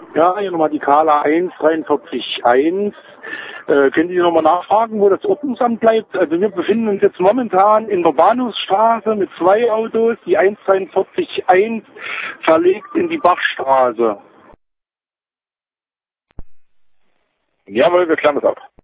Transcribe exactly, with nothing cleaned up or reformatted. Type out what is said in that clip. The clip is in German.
Ja, hier nochmal die Kala eins drei vier eins. Äh, können Sie nochmal nachfragen, wo das Ordnungsamt bleibt? Also wir befinden uns jetzt momentan in der Bahnhofsstraße mit zwei Autos, die eins drei vier eins verlegt in die Bachstraße. Jawohl, wir klären das ab.